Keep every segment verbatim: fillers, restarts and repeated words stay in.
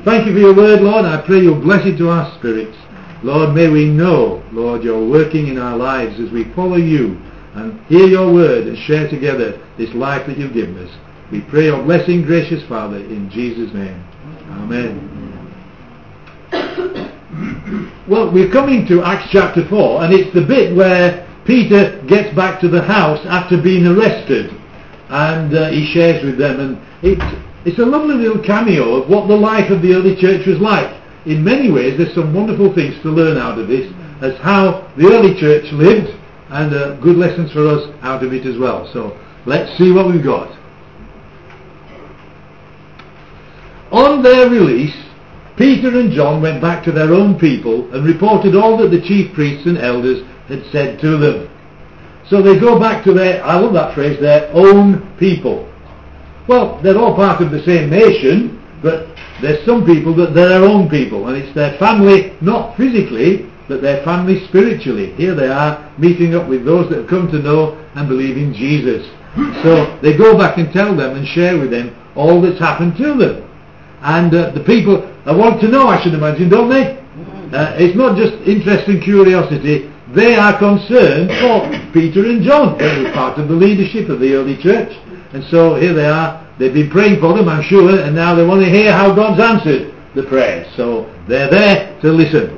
Thank you for your word, Lord. I pray you'll bless it to our spirits. Lord, may we know, Lord, you're working in our lives as we follow you and hear your word and share together this life that you've given us. We pray your blessing, gracious Father, in Jesus' name. Amen. Well, we're coming to Acts chapter four, and it's the bit where Peter gets back to the house after being arrested, and uh, he shares with them, and it, it's a lovely little cameo of what the life of the early church was like. In many ways, there's some wonderful things to learn out of this, as how the early church lived, and uh, good lessons for us out of it as well. So let's see what we've got. On their release, Peter and John went back to their own people and reported all that the chief priests and elders had said to them. So they go back to their, I love that phrase, their own people. Well, they're all part of the same nation, but there's some people that they're their own people, and it's their family, not physically, but their family spiritually. Here they are, meeting up with those that have come to know and believe in Jesus. So they go back and tell them and share with them all that's happened to them. And uh, the people uh, want to know, I should imagine, don't they? Uh, it's not just interest and curiosity. They are concerned for Peter and John. They were part of the leadership of the early church. And so here they are. They've been praying for them, I'm sure, and now they want to hear how God's answered the prayers. So they're there to listen.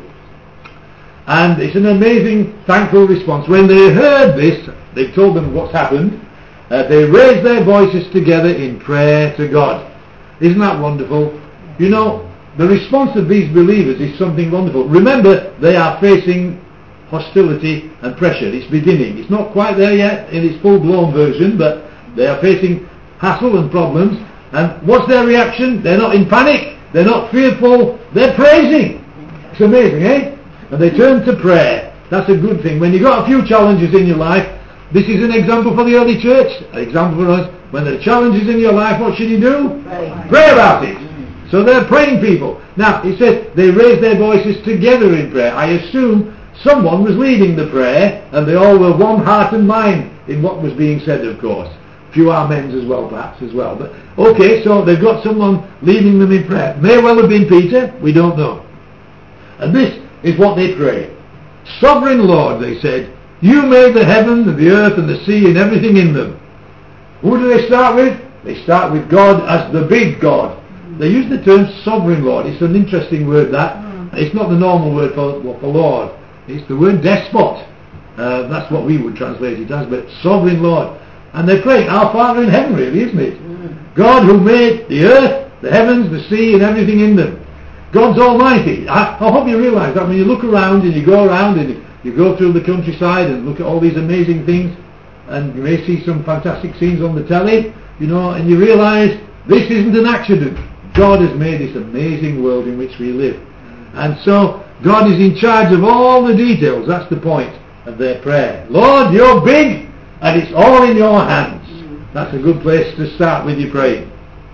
And it's an amazing, thankful response. When they heard this, they told them what's happened. Uh, they raised their voices together in prayer to God. Isn't that wonderful? You know, the response of these believers is something wonderful. Remember, they are facing hostility and pressure. It's beginning. It's not quite there yet in its full-blown version, but they are facing hassle and problems. And what's their reaction? They're not in panic. They're not fearful. They're praising. It's amazing, eh? And they turn to prayer. That's a good thing. When you've got a few challenges in your life, this is an example for the early church, an example for us. When there are challenges in your life, what should you do? Pray. Pray about it. So they're praying people. Now, it says they raised their voices together in prayer. I assume someone was leading the prayer, and they all were one heart and mind in what was being said, of course. A few amens as well, perhaps, as well. But okay, so they've got someone leading them in prayer. May well have been Peter, we don't know. And this is what they pray. Sovereign Lord, they said, you made the heaven and the earth and the sea and everything in them. Who do they start with? They start with God as the big God. They use the term sovereign Lord. It's an interesting word, that. It's not the normal word for, for Lord. It's the word despot. Uh, that's what we would translate it as, but sovereign Lord. And they're praying, our Father in heaven, really, isn't it? God who made the earth, the heavens, the sea and everything in them. God's almighty. I, I hope you realise that when you look around and you go around and you go through the countryside and look at all these amazing things, and you may see some fantastic scenes on the telly, you know, and you realise this isn't an accident. God has made this amazing world in which we live. And so God is in charge of all the details. That's the point of their prayer. Lord, you're big and it's all in your hands. That's a good place to start with your praying.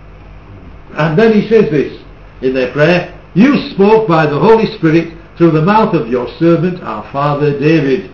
And then he says this in their prayer, you spoke by the Holy Spirit through the mouth of your servant, our father David.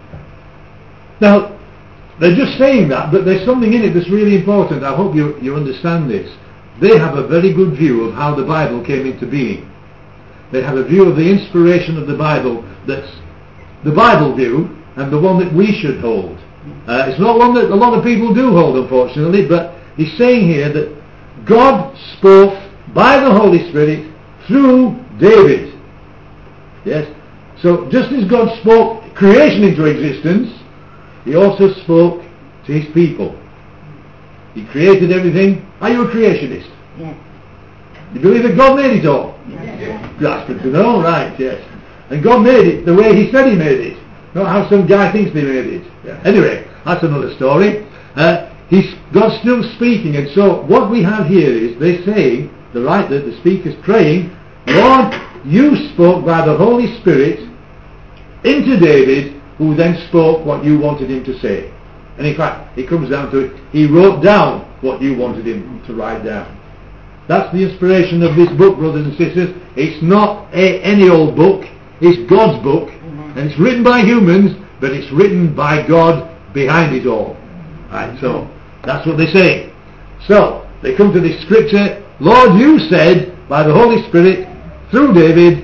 Now, they're just saying that, but there's something in it that's really important. I hope you, you understand this. They have a very good view of how the Bible came into being. They have a view of the inspiration of the Bible that's the Bible view and the one that we should hold. Uh, it's not one that a lot of people do hold, unfortunately, but he's saying here that God spoke by the Holy Spirit through David. Yes? So just as God spoke creation into existence, he also spoke to his people. He created everything. Are you a creationist? Yes. You believe that God made it all? Yes. That's good to know, right, yes. And God made it the way he said he made it, not how some guy thinks he made it. Yeah. Anyway, that's another story. Uh, he's, God's still speaking, and so what we have here is they're saying, the writer, the speaker's praying, Lord, you spoke by the Holy Spirit into David, who then spoke what you wanted him to say. And in fact, it comes down to it, he wrote down what you wanted him to write down. That's the inspiration of this book, brothers and sisters. It's not a, any old book, it's God's book, mm-hmm. and it's written by humans, but it's written by God behind it all. Right, so that's what they say. So they come to this scripture, Lord, you said by the Holy Spirit through David,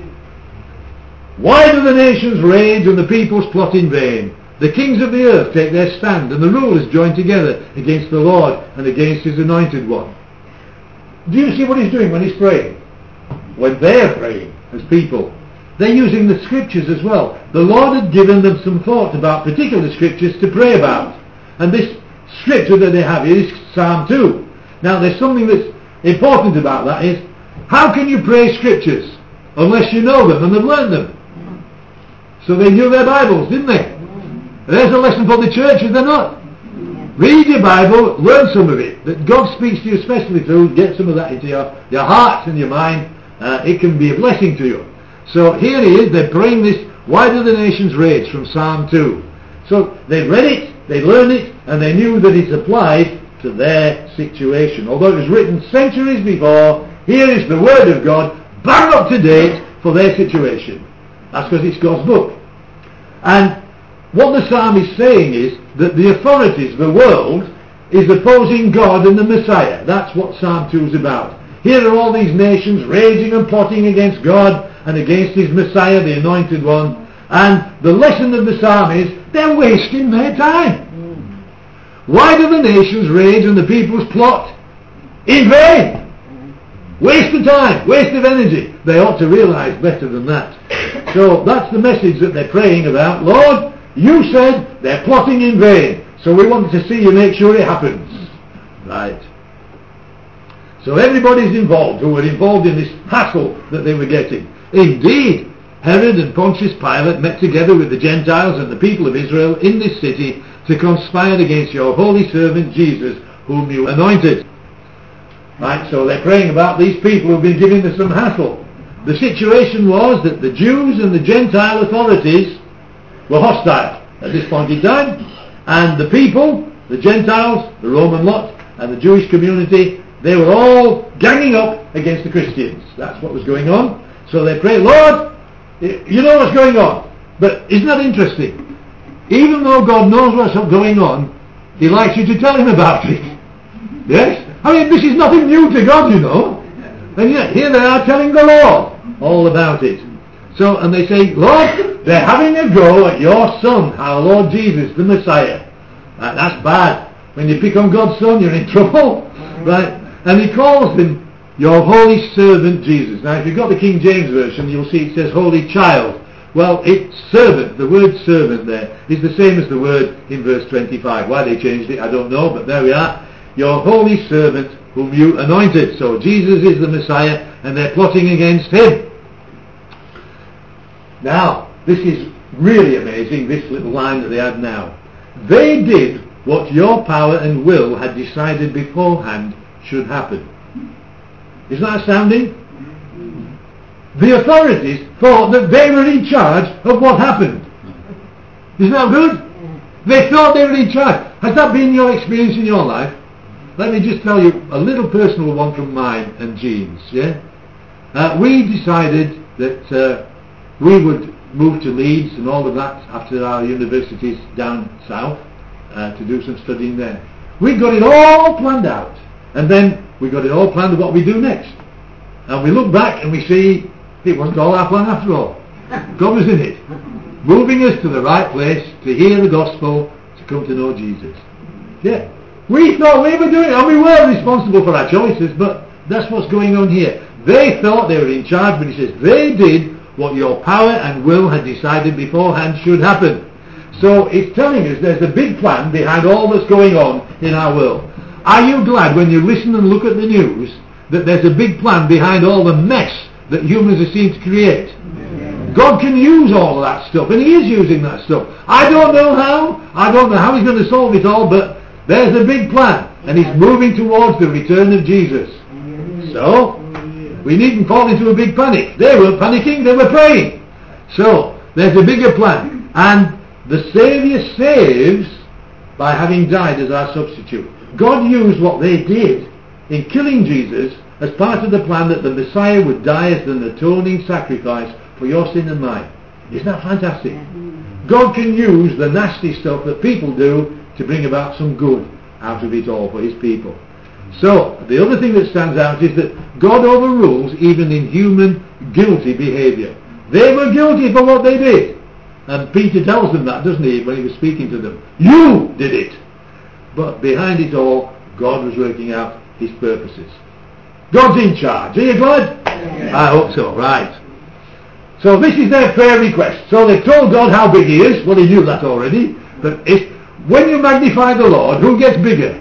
why do the nations rage and the peoples plot in vain? The kings of the earth take their stand, and the rulers join together against the Lord and against his anointed one. Do you see what he's doing when he's praying? When they're praying as people, they're using the scriptures as well. The Lord had given them some thought about particular scriptures to pray about. And this scripture that they have is Psalm two. Now there's something that's important about that is, how can you pray scriptures unless you know them and have learned them? So they knew their Bibles, didn't they? There's a lesson for the church, is there not? Read your Bible, learn some of it. That God speaks to you especially through, get some of that into your, your hearts and your mind. Uh, it can be a blessing to you. So here he is, they're praying this, why do the nations rage, from Psalm two. So they read it, they learned it, and they knew that it's applied to their situation. Although it was written centuries before, here is the Word of God, bang up to date for their situation. That's because it's God's book. And what the psalm is saying is that the authorities, the world, is opposing God and the Messiah. That's what Psalm two is about. Here are all these nations raging and plotting against God and against his Messiah, the Anointed One. And the lesson of the psalm is, they're wasting their time. Why do the nations rage and the peoples plot? In vain. Waste of time, waste of energy. They ought to realise better than that. So that's the message that they're praying about. Lord, you said they're plotting in vain, so we want to see you make sure it happens. Right. So everybody's involved who were involved in this hassle that they were getting. Indeed, Herod and Pontius Pilate met together with the Gentiles and the people of Israel in this city to conspire against your holy servant Jesus, whom you anointed. Right, so they're praying about these people who've been giving them some hassle. The situation was that the Jews and the Gentile authorities were hostile at this point in time, and the people, the Gentiles, the Roman lot, and the Jewish community, they were all ganging up against the Christians. That's what was going on. So they pray, Lord, you know what's going on, but isn't that interesting? Even though God knows what's going on, he likes you to tell him about it. Yes? I mean, this is nothing new to God, you know. And yet here they are telling the Lord all about it. So, and they say, Lord, they're having a go at your Son, our Lord Jesus, the Messiah. Right, that's bad. When you pick on God's Son, you're in trouble. Right? And he calls him your holy servant Jesus. Now, if you've got the King James Version, you'll see it says holy child. Well, it's servant. The word servant there is the same as the word in verse twenty-five. Why they changed it, I don't know, but there we are. Your holy servant whom you anointed. So Jesus is the Messiah, and they're plotting against him. Now, this is really amazing, this little line that they have now. They did what your power and will had decided beforehand should happen. Isn't that astounding? The authorities thought that they were in charge of what happened. Isn't that good? They thought they were in charge. Has that been your experience in your life? Let me just tell you a little personal one from mine and Jean's. Yeah, uh, we decided that uh, we would move to Leeds and all of that after our universities down south uh, to do some studying there. We got it all planned out, and then we got it all planned of what we do next. And we look back and we see it wasn't all our plan after all. God was in it, moving us to the right place to hear the gospel, to come to know Jesus. Yeah. We thought we were doing it, and we were responsible for our choices, but that's what's going on here. They thought they were in charge, but he says they did what your power and will had decided beforehand should happen. So it's telling us there's a big plan behind all that's going on in our world. Are you glad when you listen and look at the news that there's a big plan behind all the mess that humans are seen to create? God can use all of that stuff, and he is using that stuff. I don't know how, I don't know how he's going to solve it all, but there's a big plan, and he's moving towards the return of Jesus. So, we needn't fall into a big panic. They weren't panicking, they were praying. So, there's a bigger plan. And the Saviour saves by having died as our substitute. God used what they did in killing Jesus as part of the plan that the Messiah would die as an atoning sacrifice for your sin and mine. Isn't that fantastic? God can use the nasty stuff that people do to bring about some good out of it all for his people. So, the other thing that stands out is that God overrules even in human guilty behaviour. They were guilty for what they did. And Peter tells them that, doesn't he, when he was speaking to them. You did it! But behind it all, God was working out his purposes. God's in charge. Are you glad? Yes. I hope so, right. So this is their prayer request. So they told God how big he is. Well, he knew that already. But if, when you magnify the Lord, who gets bigger?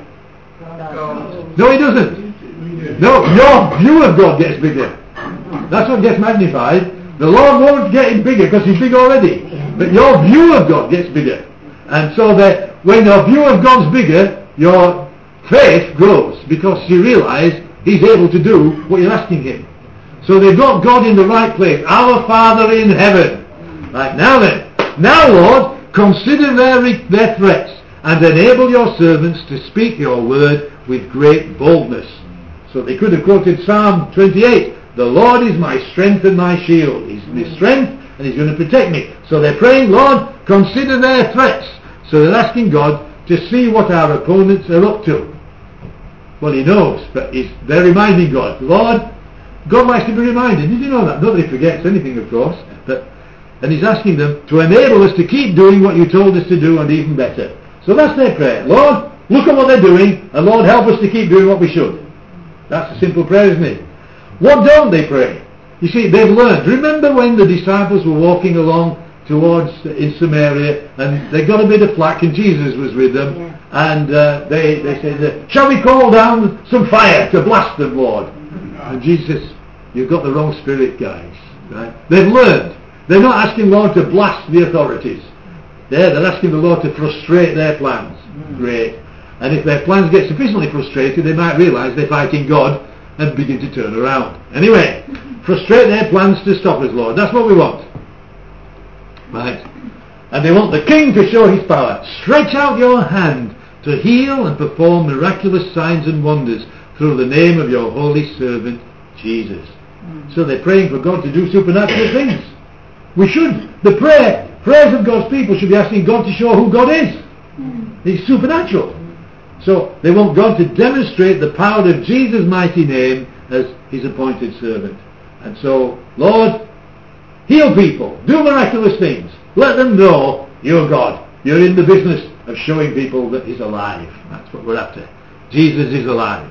God. No, he doesn't. No, your view of God gets bigger. That's what gets magnified. The Lord won't get him bigger because he's big already. But your view of God gets bigger. And so that when your view of God's bigger, your faith grows because you realise he's able to do what you're asking him. So they've got God in the right place. Our Father in heaven. Right, now then. Now, Lord, consider their, their threats and enable your servants to speak your word with great boldness. So they could have quoted Psalm twenty-eight. The Lord is my strength and my shield. He's my strength and he's going to protect me. So they're praying, Lord, consider their threats. So they're asking God to see what our opponents are up to. Well, he knows, but he's, they're reminding God. Lord, God likes to be reminded. Did you know that? Nobody forgets anything, of course. But, and he's asking them to enable us to keep doing what you told us to do and even better. So that's their prayer. Lord, look at what they're doing, and Lord, help us to keep doing what we should. That's a simple prayer, isn't it? What don't they pray? You see, they've learned. Remember when the disciples were walking along towards in Samaria, and they got a bit of flack, and Jesus was with them, yeah. and uh, they they said, "Shall we call down some fire to blast them, Lord?" And Jesus says, "You've got the wrong spirit, guys." Right? They've learned. They're not asking Lord to blast the authorities. They're, they're asking the Lord to frustrate their plans. Mm. Great. And if their plans get sufficiently frustrated, they might realise they're fighting God and begin to turn around. Anyway, frustrate their plans to stop us, Lord. That's what we want. Right. And they want the King to show his power. Stretch out your hand to heal and perform miraculous signs and wonders through the name of your holy servant, Jesus. Mm. So they're praying for God to do supernatural things. We should. The prayer, prayers of God's people should be asking God to show who God is. Mm. He's supernatural. So they want God to demonstrate the power of Jesus' mighty name as his appointed servant. And so, Lord, heal people. Do miraculous things. Let them know you're God. You're in the business of showing people that he's alive. That's what we're after. Jesus is alive.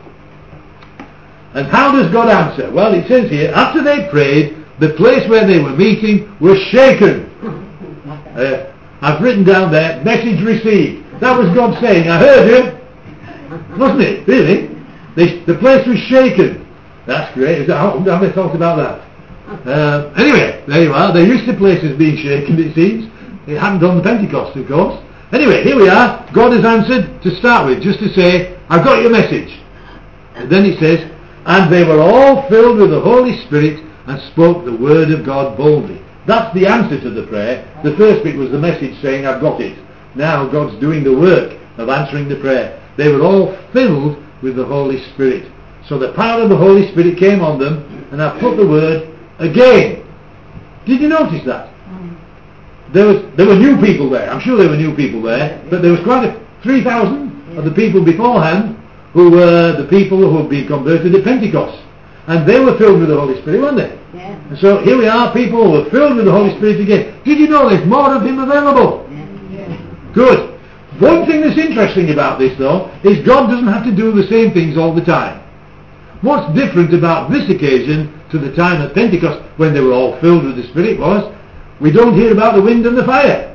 And how does God answer? Well, it says here, after they prayed, the place where they were meeting was shaken. Uh, I've written down there, message received. That was God saying, I heard you. Wasn't it? Really? The, the place was shaken. That's great. How have they thought about that? Uh, anyway, there you are. They're used to places being shaken, it seems. It happened on the Pentecost, of course. Anyway, here we are. God has answered to start with, just to say, I've got your message. And then it says, and they were all filled with the Holy Spirit and spoke the word of God boldly. That's the answer to the prayer. The first bit was the message saying, I've got it. Now God's doing the work of answering the prayer. They were all filled with the Holy Spirit. So the power of the Holy Spirit came on them, and I put the word again. Did you notice that? There was there were new people there. I'm sure there were new people there, but there was quite a three thousand of the people beforehand who were the people who had been converted at Pentecost, and they were filled with the Holy Spirit, weren't they? Yeah. And so here we are, people who were filled with the Holy Spirit again. Did you know there's more of him available? Yeah. Good. One thing that's interesting about this, though, is God doesn't have to do the same things all the time. What's different about this occasion to the time at Pentecost when they were all filled with the Spirit was, we don't hear about the wind and the fire.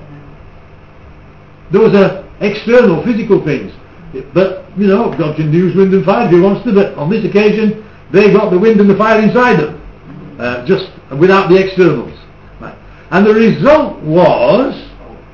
Those are external, physical things. But, you know, God can use wind and fire if he wants to, but on this occasion, they got the wind and the fire inside them. Uh, just without the externals. Right. And the result was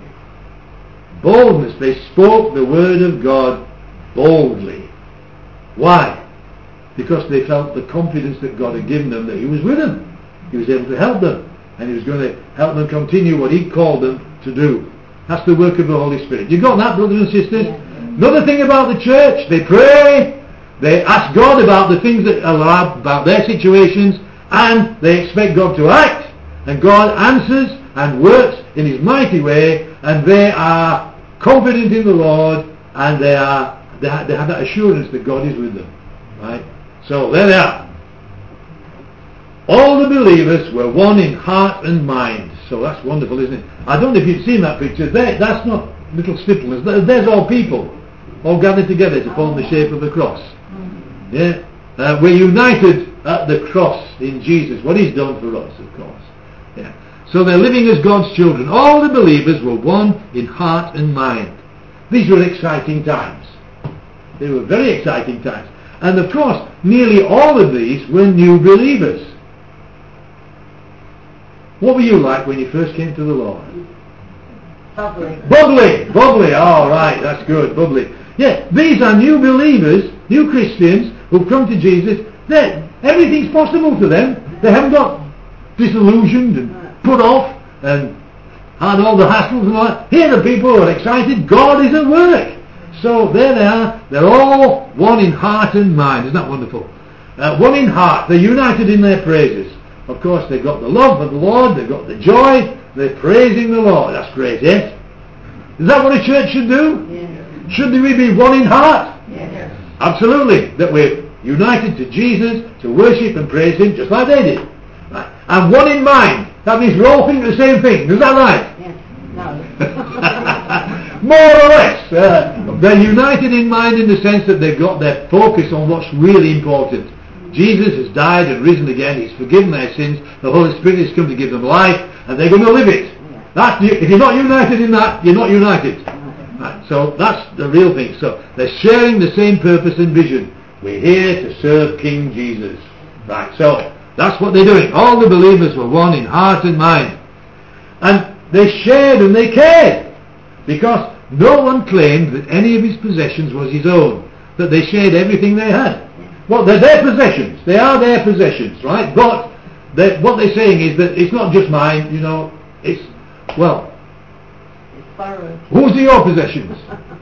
boldness. They spoke the word of God boldly. Why? Because they felt the confidence that God had given them, that he was with them. He was able to help them, and he was going to help them continue what he called them to do. That's the work of the Holy Spirit. You got that, brothers and sisters? Yeah. Another thing about the church, they pray, they ask God about the things that are about their situations, and they expect God to act, and God answers and works in his mighty way, and they are confident in the Lord, and they are they have, they have that assurance that God is with them. Right? So there they are. All the believers were one in heart and mind. So that's wonderful, isn't it? I don't know if you've seen that picture. There, that's not little stipplers. There's all people, all gathered together to form the shape of a cross. Yeah, uh, we're united at the cross in Jesus. What He's done for us, of course. Yeah. So they're living as God's children. All the believers were one in heart and mind. These were exciting times. They were very exciting times. And of course, nearly all of these were new believers. What were you like when you first came to the Lord? Bubbly. Bubbly, bubbly. All right, that's good, bubbly. Yeah, these are new believers, new Christians who've come to Jesus. They're, everything's possible to them. They haven't got disillusioned and put off and had all the hassles and all that. Here are people who are excited. God is at work. So there they are. They're all one in heart and mind. Isn't that wonderful? Uh, one in heart. They're united in their praises. Of course, they've got the love of the Lord. They've got the joy. They're praising the Lord. That's great, yes? Is that what a church should do? Yes. Should we be one in heart? Yes. Absolutely. That we're united to Jesus, to worship and praise Him, just like they did. Right. And one in mind. That means we all think the same thing. Is that right? Yes. No. More or less. Uh, they're united in mind in the sense that they've got their focus on what's really important. Jesus has died and risen again. He's forgiven their sins. The Holy Spirit has come to give them life, and they're going to live it. That's, if you're not united in that, you're not united. Right, so that's the real thing. So they're sharing the same purpose and vision. We're here to serve King Jesus. Right, so that's what they're doing. All the believers were one in heart and mind. And they shared and they cared, because no one claimed that any of his possessions was his own, that they shared everything they had. Well, they're their possessions. They are their possessions, right? But what they're saying is that it's not just mine, you know, it's, well, It's borrowed. whose are your possessions?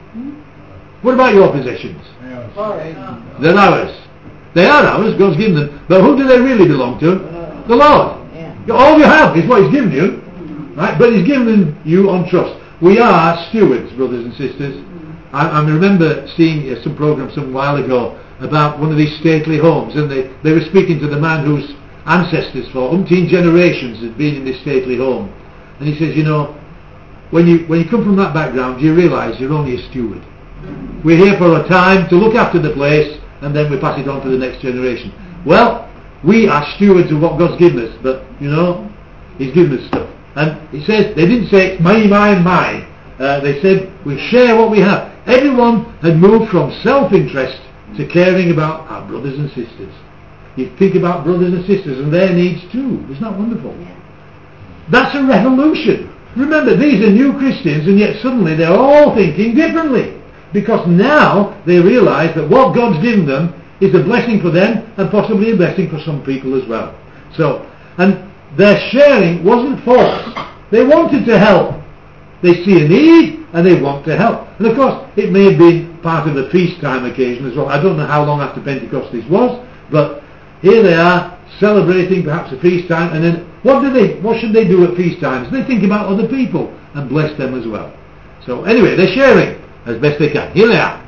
What about your possessions? Borrowed. They're ours. They are ours, God's given them. But who do they really belong to? The Lord. Yeah. All you have is what He's given you, right? But He's given them you on trust. We are stewards, brothers and sisters. I, I remember seeing uh, some program some while ago about one of these stately homes, and they, they were speaking to the man whose ancestors for umpteen generations had been in this stately home. And he says, you know, when you when you come from that background, you realise you're only a steward. We're here for a time to look after the place, and then we pass it on to the next generation. Well, we are stewards of what God's given us, but, you know, He's given us stuff. And he says, they didn't say, it's mine, mine, mine. Uh, they said, we share what we have. Everyone had moved from self-interest to caring about our brothers and sisters. You think about brothers and sisters and their needs too. Isn't that wonderful? Yeah. That's a revolution. Remember, these are new Christians, and yet suddenly they're all thinking differently, because now they realise that what God's given them is a blessing for them, and possibly a blessing for some people as well. So, and their sharing wasn't forced. They wanted to help. They see a need and they want to help. And of course, it may have been part of a feast time occasion as well. I don't know how long after Pentecost this was, but here they are celebrating perhaps a feast time, and then what do they? What should they do at feast times? They think about other people and bless them as well. So anyway, they're sharing as best they can. Here they are.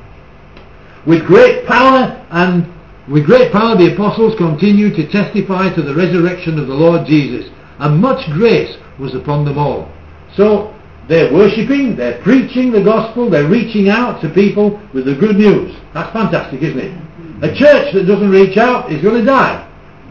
With great power and with great power the apostles continued to testify to the resurrection of the Lord Jesus, and much grace was upon them all. So they're worshipping, they're preaching the gospel, they're reaching out to people with the good news. That's fantastic, isn't it? A church that doesn't reach out is going to die.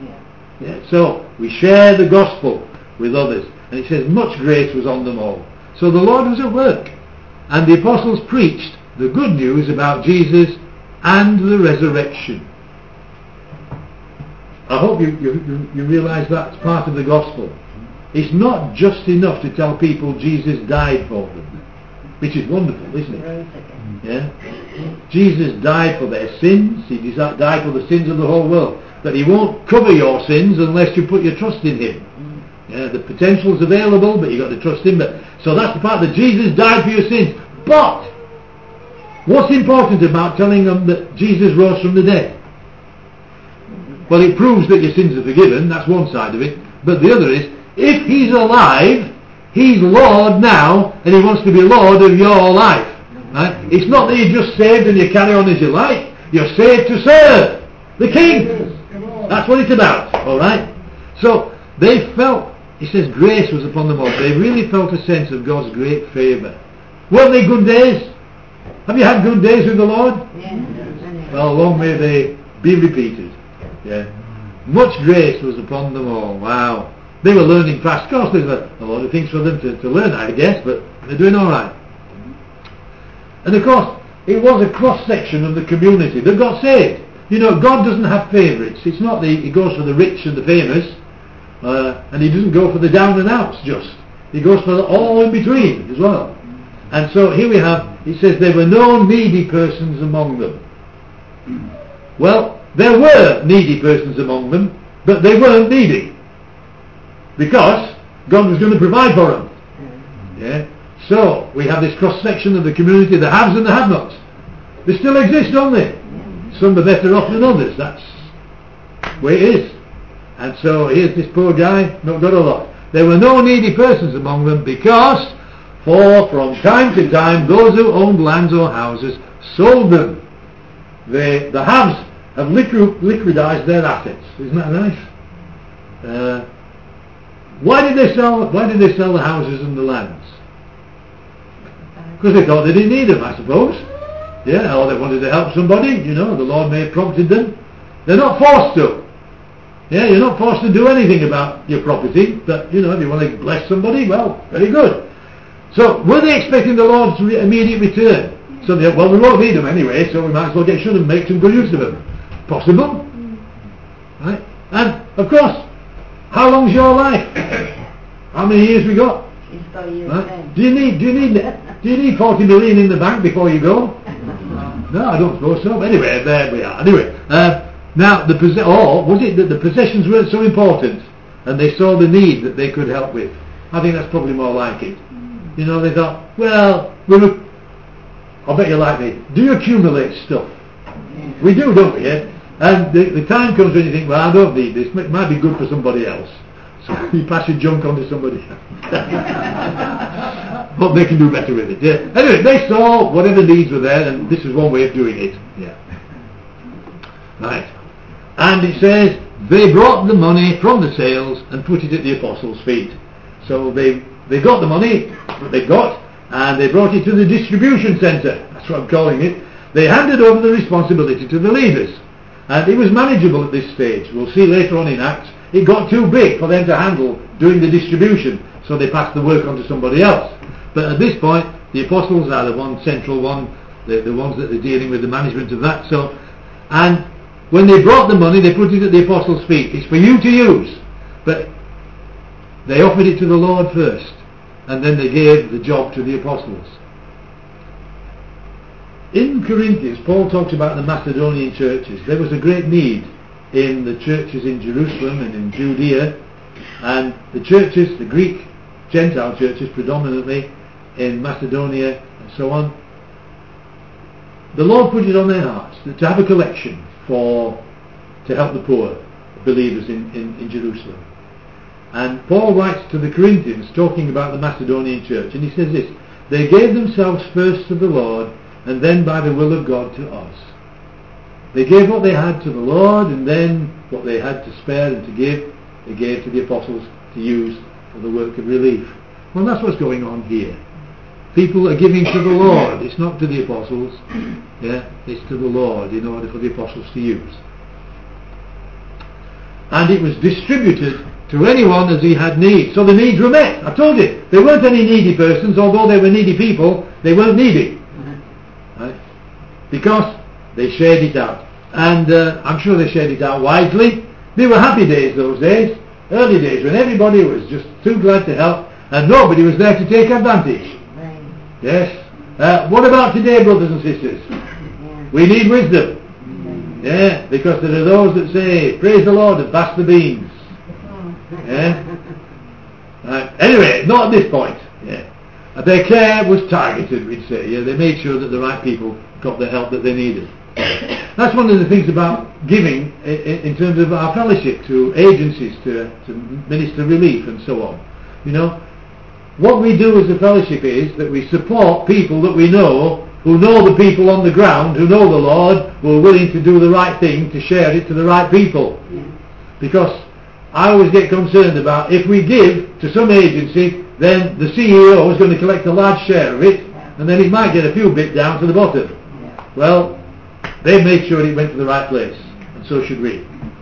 Yeah, so we share the gospel with others, and it says much grace was on them all. So the Lord was at work, and the apostles preached the good news about Jesus and the resurrection. I hope you, you, you realise that's part of the gospel. It's not just enough to tell people Jesus died for them, which is wonderful, isn't it? Yeah? Jesus died for their sins. He died for the sins of the whole world. But He won't cover your sins unless you put your trust in Him. Yeah, the potential's available, but you've got to trust Him. But, so that's the part that Jesus died for your sins. But what's important about telling them that Jesus rose from the dead? Well, it proves that your sins are forgiven. That's one side of it. But the other is, if He's alive, He's Lord now, and He wants to be Lord of your life. Right? It's not that you're just saved and you carry on as you like. You're saved to serve. The King. That's what it's about, alright? So, they felt, he says, grace was upon them all. They really felt a sense of God's great favour. Weren't they good days? Have you had good days with the Lord? Yeah. Well, long may they be repeated. Yeah. Much grace was upon them all. Wow. They were learning fast. Of course, there's a, a lot of things for them to, to learn, I guess, but they're doing alright. And of course, it was a cross-section of the community that got saved. You know, God doesn't have favourites. It's not the, he goes for the rich and the famous, uh, and he doesn't go for the down and outs just. He goes for the all in between as well. And so here we have, he says, there were no needy persons among them. Well, there were needy persons among them, but they weren't needy. Because God was going to provide for them. Yeah. So, we have this cross-section of the community, the haves and the have-nots. They still exist, don't they? Some are better off than others. That's the way it is. And so, here's this poor guy, not got a lot. There were no needy persons among them because, for from time to time, those who owned lands or houses sold them. They, the haves have liquid, liquidized their assets. Isn't that nice? Uh, why did they sell? Why did they sell the houses and the lands? Because they thought they didn't need them, I suppose. Yeah, or they wanted to help somebody. You know, the Lord may have prompted them. They're not forced to. Yeah, you're not forced to do anything about your property. But you know, if you want to bless somebody, well, very good. So, were they expecting the Lord's re- immediate return? So they, well, we won't need them anyway, so we might as well get should and make some good use of them. Possible, right? And of course, how long's your life? How many years we got? Right? Do you need? Do you need? Do you need forty million in the bank before you go? No, I don't suppose so. Anyway, there we are. Anyway, uh, now the possess. Or was it that the possessions weren't so important, and they saw the need that they could help with? I think that's probably more like it. You know, they thought, well, we're. I bet you like me. Do you accumulate stuff? We do, don't we? Yeah? And the, the time comes when you think, well, I don't need this. It might be good for somebody else. So you pass your junk on to somebody else. But they can do better with it. Yeah. Anyway, they saw whatever needs were there, and this is one way of doing it. Yeah. Right. And it says, they brought the money from the sales and put it at the apostles' feet. So they they got the money that they got, and they brought it to the distribution centre. That's what I'm calling it. They handed over the responsibility to the leaders. And it was manageable at this stage. We'll see later on in Acts. It got too big for them to handle doing the distribution, so they passed the work on to somebody else. But at this point, the apostles are the one central one, the, the ones that are dealing with the management of that. So, and when they brought the money, they put it at the apostles' feet. It's for you to use. But they offered it to the Lord first, and then they gave the job to the apostles. In Corinthians, Paul talks about the Macedonian churches. There was a great need in the churches in Jerusalem and in Judea, and the churches, the Greek Gentile churches predominantly in Macedonia and so on. The Lord put it on their hearts to have a collection for to help the poor believers in, in, in Jerusalem. And Paul writes to the Corinthians talking about the Macedonian church, and he says this: they gave themselves first to the Lord, and then by the will of God to us. They gave what they had to the Lord, and then what they had to spare and to give, they gave to the apostles to use for the work of relief. Well, that's what's going on here. People are giving to the Lord. It's not to the apostles. Yeah, it's to the Lord in order for the apostles to use. And it was distributed to anyone as he had need. So the needs were met. I told you, there weren't any needy persons, although they were needy people, they weren't needy. Right? Because they shared it out. And uh, I'm sure they shared it out wisely. They were happy days, those days. Early days when everybody was just too glad to help and nobody was there to take advantage. Right. Yes. Uh, what about today, brothers and sisters? Yeah. We need wisdom. Yeah, because there are those that say, praise the Lord and pass the beans. Yeah. Right. Anyway, not at this point. Yeah. Uh, their care was targeted, we'd say. Yeah, they made sure that the right people got the help that they needed. That's one of the things about giving in, in terms of our fellowship to agencies to, to minister relief and so on. You know, what we do as a fellowship is that we support people that we know who know the people on the ground, who know the Lord, who are willing to do the right thing, to share it to the right people. Yeah. Because I always get concerned about if we give to some agency, then the C E O is going to collect a large share of it, and then he might get a few bit down to the bottom. Yeah. Well, they made sure it went to the right place, and so should we.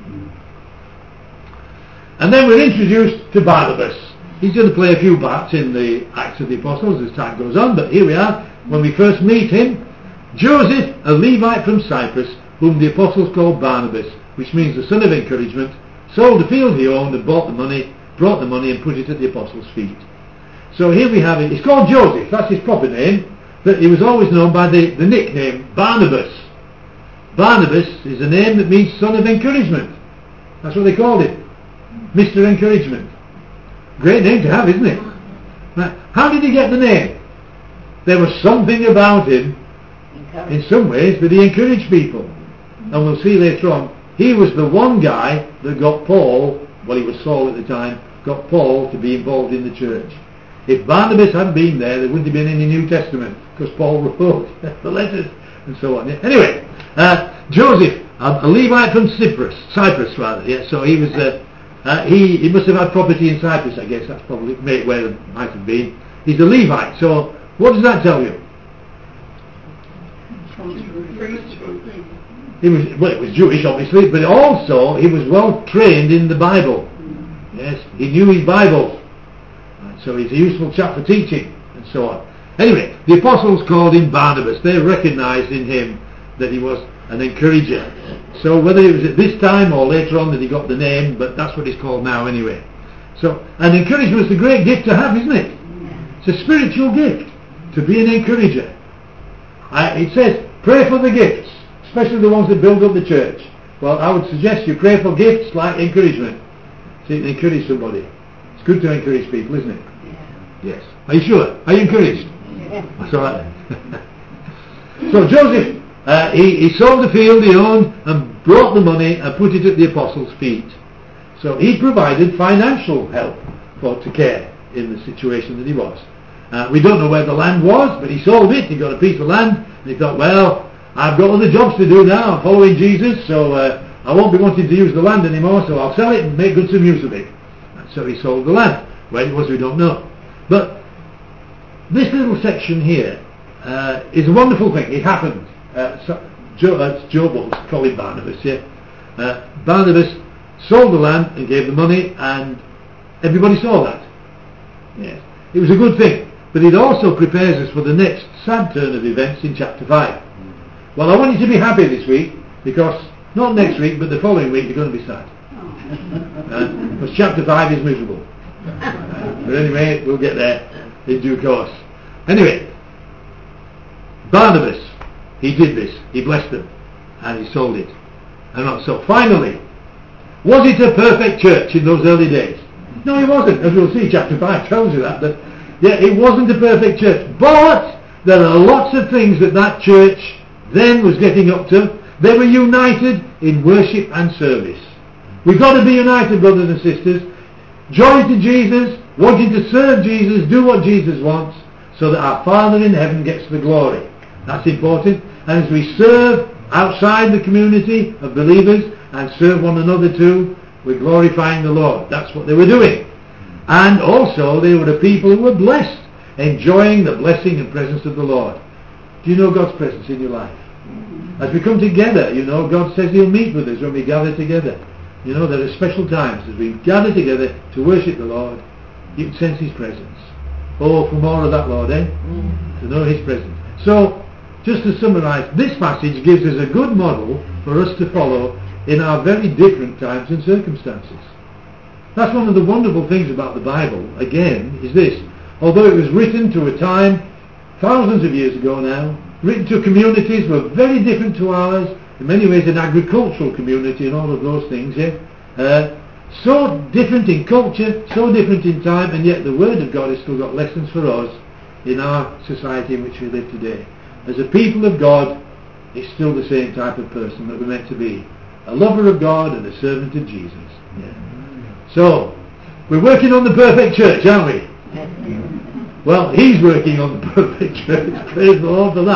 And then we're introduced to Barnabas. He's going to play a few parts in the Acts of the Apostles as time goes on, but here we are, when we first meet him. Joseph, a Levite from Cyprus, whom the Apostles called Barnabas, which means the son of encouragement, sold a field he owned and bought the money, brought the money and put it at the Apostles' feet. So here we have it. He's called Joseph, that's his proper name, but he was always known by the, the nickname Barnabas. Barnabas is a name that means son of encouragement. That's what they called him. Mister Encouragement. Great name to have, isn't it? Right. How did he get the name? There was something about him, in some ways, that he encouraged people. And we'll see later on, he was the one guy that got Paul, well, he was Saul at the time, got Paul to be involved in the church. If Barnabas hadn't been there, there wouldn't have been any New Testament, because Paul wrote the letters and so on. Anyway, uh, Joseph, a, a Levite from Cyprus, Cyprus rather, yeah, so he was, uh, uh, he, he must have had property in Cyprus, I guess, that's probably where it might have been. He's a Levite, so what does that tell you? He was, well, it was Jewish, obviously, but also he was well trained in the Bible. Yes, he knew his Bible. So he's a useful chap for teaching, and so on. Anyway, the apostles called him Barnabas. They recognised in him that he was an encourager. So whether it was at this time or later on that he got the name, but that's what he's called now anyway. So, and encouragement is a great gift to have, isn't it? It's a spiritual gift, to be an encourager. I, it says, pray for the gifts, especially the ones that build up the church. Well, I would suggest you pray for gifts like encouragement. So you can encourage somebody. It's good to encourage people, isn't it? Yes. Are you sure? Are you encouraged? Yeah. That's all right. So Joseph, uh, he, he sold the field he owned and brought the money and put it at the apostles' feet. So he provided financial help for to care in the situation that he was. Uh, we don't know where the land was, but he sold it. He got a piece of land, and he thought, well, I've got other jobs to do now. I'm following Jesus, so uh, I won't be wanting to use the land anymore, so I'll sell it and make good some use of it. And so he sold the land. Where it was, we don't know. But this little section here uh, is a wonderful thing. It happened. Uh, so, Joe, uh, Joe Bulls, call him Barnabas, yeah. Uh, Barnabas sold the land and gave the money, and everybody saw that. Yes. It was a good thing. But it also prepares us for the next sad turn of events in chapter five. Well, I want you to be happy this week, because not next week, but the following week you're going to be sad. Uh, because chapter five is miserable. But anyway, we'll get there in due course. Anyway, Barnabas, he did this. He blessed them, and he sold it. And not so. Finally, was it a perfect church in those early days? No, it wasn't. As we'll see, chapter five tells you that. That yeah, it wasn't a perfect church. But there are lots of things that that church then was getting up to. They were united in worship and service. We've got to be united, brothers and sisters. Joined to Jesus, wanting to serve Jesus, do what Jesus wants, so that our Father in heaven gets the glory. That's important. And as we serve outside the community of believers and serve one another too, we're glorifying the Lord. That's what they were doing. And also they were the people who were blessed, enjoying the blessing and presence of the Lord. Do you know God's presence in your life? As we come together, you know, God says he'll meet with us when we gather together. You know, there are special times as we gather together to worship the Lord. You can sense his presence. Oh, for more of that, Lord, eh? Mm. To know his presence. So, just to summarise, this passage gives us a good model for us to follow in our very different times and circumstances. That's one of the wonderful things about the Bible, again, is this. Although it was written to a time, thousands of years ago now, written to communities were very different to ours, in many ways an agricultural community and all of those things, yeah? Uh, so different in culture, so different in time, and yet the Word of God has still got lessons for us in our society in which we live today. As a people of God, it's still the same type of person that we're meant to be. A lover of God and a servant of Jesus. Yeah. So, we're working on the perfect church, aren't we? Well, he's working on the perfect church. Praise the Lord for that.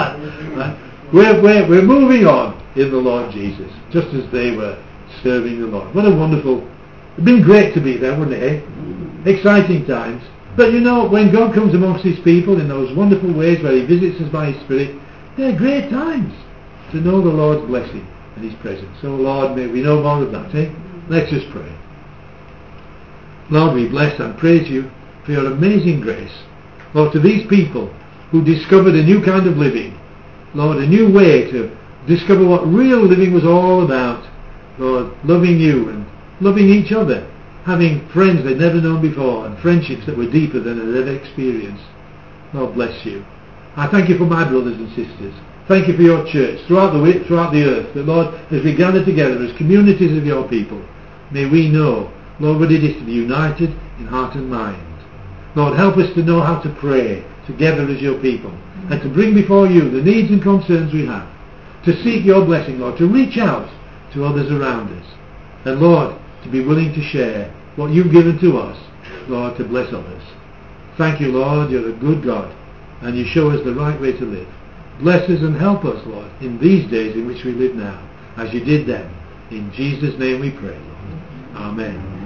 Right? We're, we're, we're moving on in the Lord Jesus, just as they were serving the Lord. What a wonderful... It'd been great to be there, wouldn't it? Eh? Exciting times. But you know, when God comes amongst his people in those wonderful ways where he visits us by his Spirit, they're great times to know the Lord's blessing and his presence. So Lord, may we know more of that, eh? Let's just pray. Lord, we bless and praise you for your amazing grace. Lord, to these people who discovered a new kind of living, Lord, a new way to discover what real living was all about. Lord, loving you and loving each other, having friends they'd never known before, and friendships that were deeper than they'd ever experienced. Lord, bless you. I thank you for my brothers and sisters. Thank you for your church throughout the throughout the earth. That, Lord, as we gather together as communities of your people, may we know, Lord, what it is to be united in heart and mind. Lord, help us to know how to pray together as your people, and to bring before you the needs and concerns we have, to seek your blessing, Lord, to reach out to others around us, and Lord, to be willing to share what you've given to us, Lord, to bless others. Thank you, Lord, you're a good God, and you show us the right way to live. Bless us and help us, Lord, in these days in which we live now, as you did then. In Jesus' name we pray, Lord. Amen.